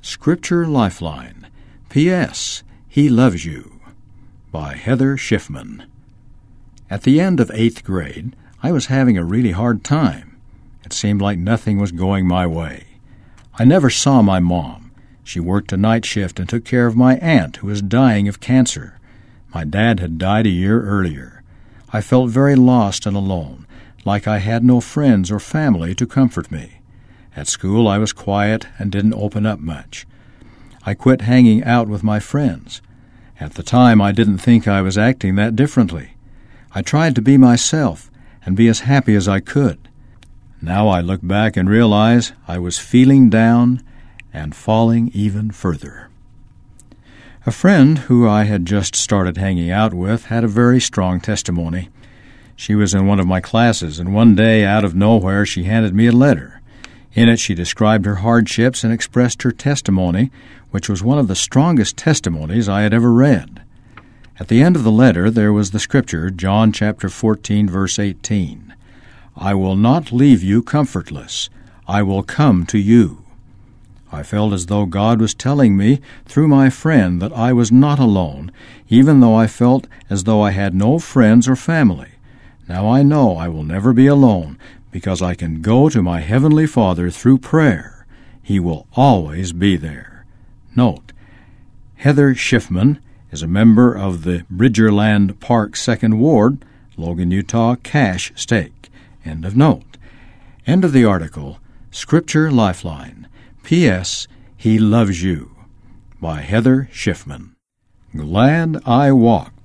Scripture Lifeline. P.S. He Loves You, by Heather Schiffman. At the end of 8th grade, I was having a really hard time. It seemed like nothing was going my way. I never saw my mom. She worked a night shift and took care of my aunt, who was dying of cancer. My dad had died a year earlier. I felt very lost and alone, like I had no friends or family to comfort me. At school, I was quiet and didn't open up much. I quit hanging out with my friends. At the time, I didn't think I was acting that differently. I tried to be myself and be as happy as I could. Now I look back and realize I was feeling down and falling even further. A friend who I had just started hanging out with had a very strong testimony. She was in one of my classes, and one day, out of nowhere, she handed me a letter. In it, she described her hardships and expressed her testimony, which was one of the strongest testimonies I had ever read. At the end of the letter, there was the scripture, John chapter 14, verse 18. I will not leave you comfortless. I will come to you. I felt as though God was telling me through my friend that I was not alone, even though I felt as though I had no friends or family. Now I know I will never be alone, because I can go to my Heavenly Father through prayer. He will always be there. Note, Heather Schiffman is a member of the Bridgerland Park 2nd Ward, Logan, Utah, Cache Stake. End of note. End of the article, Scripture Lifeline. P.S. He Loves You, by Heather Schiffman. Glad I Walked.